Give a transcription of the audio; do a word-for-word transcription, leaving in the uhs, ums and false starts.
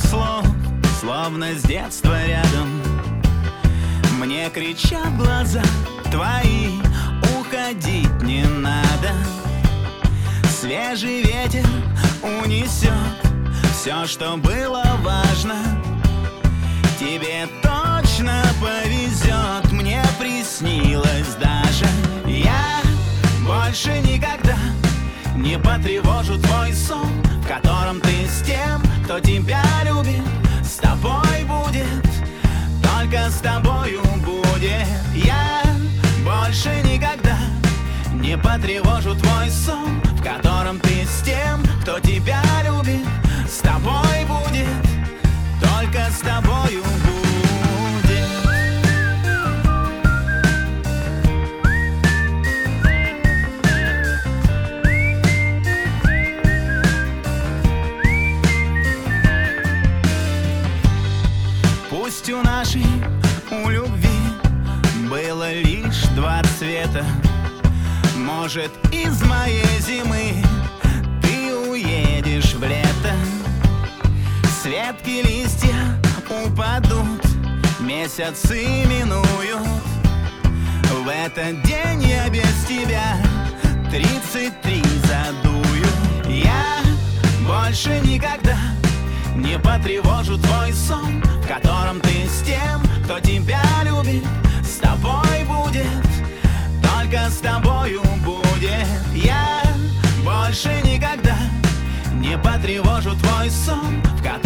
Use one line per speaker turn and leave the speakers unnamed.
слов, словно с детства рядом. Мне кричат глаза твои, уходить не надо. Свежий ветер унесет все, что было важно. Тебе точно повезет, мне приснилось даже. Я больше никогда не потревожу твой сон, в котором ты с тем, кто тебя любит. С тобой будет, только с тобою будет. Я больше никогда не потревожу твой сон, в котором ты с тем, кто тебя любит. С тобой будет, только с тобою будет. Пусть у нашей, у любви было лишь два цвета. Может, из моей зимы ты уедешь в лето. С ветки листья упадут, месяцы минуют. В этот день я без тебя тридцать три задую. Я больше никогда не потревожу твой сон, в котором ты с тем, кто тебя любит. С тобой будет, только с тобою будет. Я больше никогда не потревожу твой сон, в котором